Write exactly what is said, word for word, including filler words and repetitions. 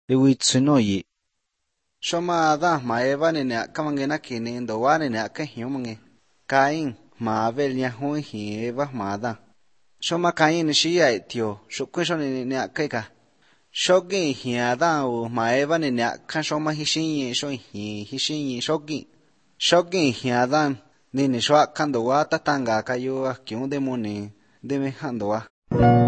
Ewi tsuno yi. Shoma Adán ma Eva nene kamangena kini ndowa nene akahiumange. Caín ma Abel nyahun hi Eva ma Adán. Shoma Caín nishiya etio shukwisho nene akaika. Shogi hi Adán u ma Eva nene akan shoma hishinyi sho hi hishinyi shogi. Shogi hi Adán nene shwa kandowa tatanga kayo akiun demone deme handowa.